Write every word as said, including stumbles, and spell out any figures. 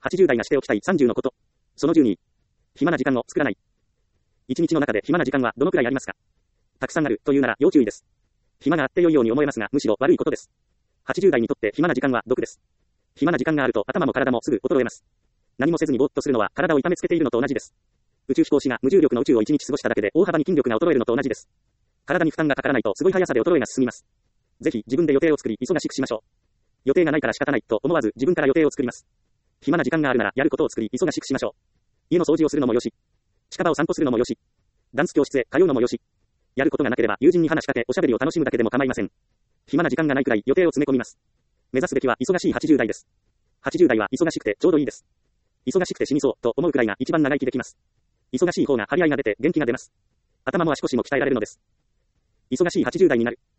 はちじゅう代がしておきたいさんじゅうのこと。そのじゅうに。暇な時間を作らない。一日の中で暇な時間はどのくらいありますか？たくさんあるというなら要注意です。暇があって良いように思えますが、むしろ悪いことです。はちじゅう代にとって暇な時間は毒です。暇な時間があると頭も体もすぐ衰えます。何もせずにぼーっとするのは体を痛めつけているのと同じです。宇宙飛行士が無重力の宇宙を一日過ごしただけで大幅に筋力が衰えるのと同じです。体に負担がかからないとすごい速さで衰えが進みます。ぜひ自分で予定を作り忙しくしましょう。予定がないから仕方ないと思わず自分から予定を作ります。暇な時間があるならやることを作り忙しくしましょう。家の掃除をするのもよし、近場を散歩するのもよし、ダンス教室へ通うのもよし、やることがなければ友人に話しかけおしゃべりを楽しむだけでも構いません。暇な時間がないくらい予定を詰め込みます。目指すべきは忙しいはちじゅう代です。はちじゅう代は忙しくてちょうどいいです。忙しくて死にそうと思うくらいが一番長生きできます。忙しい方が張り合いが出て元気が出ます。頭も足腰も鍛えられるのです。忙しいはちじゅう代になる。